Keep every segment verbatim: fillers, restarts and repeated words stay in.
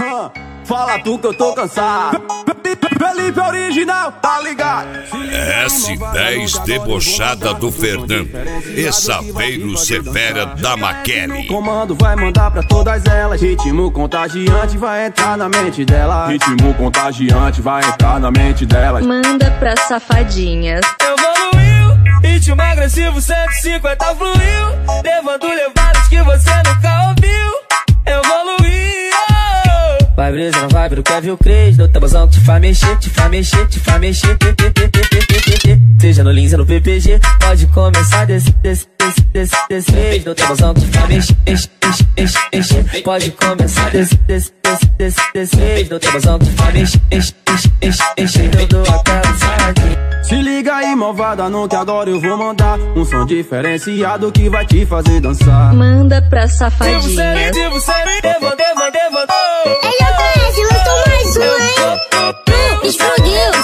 Fala tu que eu tô cansado. Felipe original, tá ligado? S dez debochada do Fernando e Saveiro Severa da Maquele. O comando vai mandar pra todas elas. Ritmo contagiante vai entrar na mente delas. Ritmo contagiante vai entrar na mente delas. Manda pra safadinhas. Evoluiu, ritmo agressivo cento e cinquenta fluiu, levando levadas que você nunca ouviu. Evoluiu. Vai brisa na vibe do Kevin Cres, no tabuzão que te faz mexer, te faz mexer, te faz mexer. Seja no Lins ou no P P G, pode começar desse, desse, desse, desse, desse vez. No tabuzão que te faz mexer, enche, enche, enche, enche. Pode começar desse, desse, desse, desse, desse vez. No tabuzão que te faz mexer, enche, enche, enche, enche. Eu dou aquela saladinha. Se liga aí, malvada, no que agora eu vou mandar um som diferenciado que vai te fazer dançar. Manda pra safadinhas. Devo ser, devo, devo, devo. Ele já conhece, lançou mais um, hein? Hum, explodiu.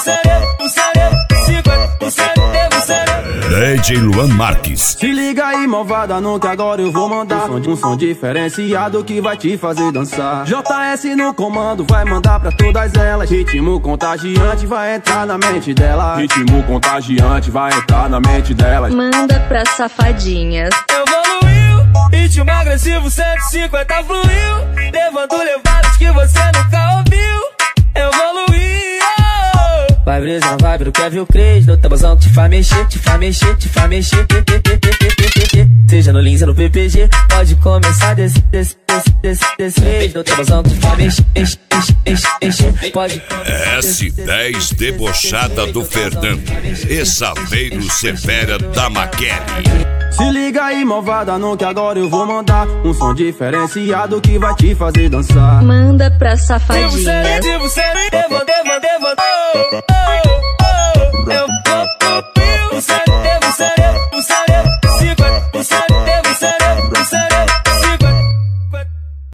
D J Luan Marques. Se liga aí, malvada, no que agora eu vou mandar um som, um som diferenciado que vai te fazer dançar. J S no comando vai mandar pra todas elas. Ritmo contagiante vai entrar na mente delas. Ritmo contagiante vai entrar na mente delas. Manda pra safadinhas. Evoluiu, ritmo agressivo cento e cinquenta fluiu, levando levadas que você nunca ouviu. Evoluiu. Vai brisa na vibe do Kevin Cres, no tabuzão que te faz mexer, te faz mexer, te faz mexer. Seja no Lins ou no P P G, pode começar desse, desse, desse, desse, desse vez. No tabuzão que te faz mexer, enche, enche, enche, enche. Pode começar S dez debochada do Fernando e Saveiro Severa da Maquele. Se liga aí, malvada, no que agora eu vou mandar um som diferenciado que vai te fazer dançar. Manda pra safadinhas. Devo ser, devo ser, devo